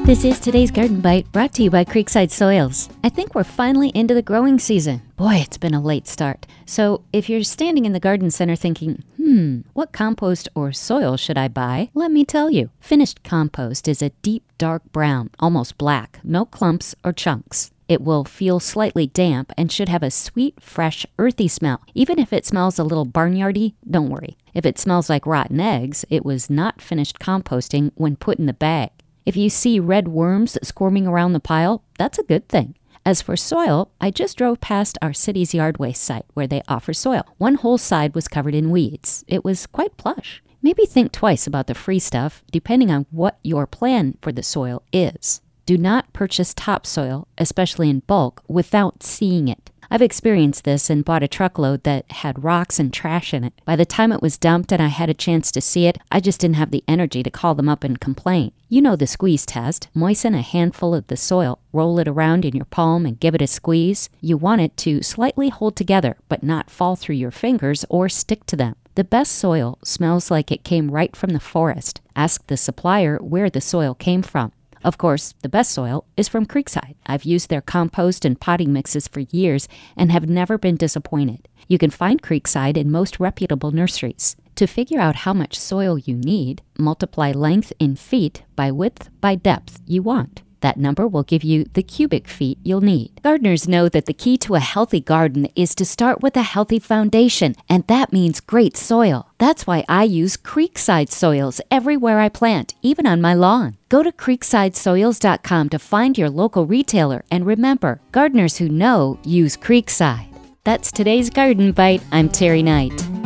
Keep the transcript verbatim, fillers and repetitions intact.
This is today's Garden Bite, brought to you by Creekside Soils. I think we're finally into the growing season. Boy, it's been a late start. So if you're standing in the garden center thinking, hmm, what compost or soil should I buy? Let me tell you. Finished compost is a deep, dark brown, almost black, no clumps or chunks. It will feel slightly damp and should have a sweet, fresh, earthy smell. Even if it smells a little barnyardy, don't worry. If it smells like rotten eggs, it was not finished composting when put in the bag. If you see red worms squirming around the pile, that's a good thing. As for soil, I just drove past our city's yard waste site where they offer soil. One whole side was covered in weeds. It was quite plush. Maybe think twice about the free stuff, depending on what your plan for the soil is. Do not purchase topsoil, especially in bulk, without seeing it. I've experienced this and bought a truckload that had rocks and trash in it. By the time it was dumped and I had a chance to see it, I just didn't have the energy to call them up and complain. You know the squeeze test. Moisten a handful of the soil, roll it around in your palm and give it a squeeze. You want it to slightly hold together, but not fall through your fingers or stick to them. The best soil smells like it came right from the forest. Ask the supplier where the soil came from. Of course, the best soil is from Creekside. I've used their compost and potting mixes for years and have never been disappointed. You can find Creekside in most reputable nurseries. To figure out how much soil you need, multiply length in feet by width by depth you want. That number will give you the cubic feet you'll need. Gardeners know that the key to a healthy garden is to start with a healthy foundation, and that means great soil. That's why I use Creekside Soils everywhere I plant, even on my lawn. Go to creekside soils dot com to find your local retailer, and remember, gardeners who know use Creekside. That's today's Garden Bite. I'm Terry Knight.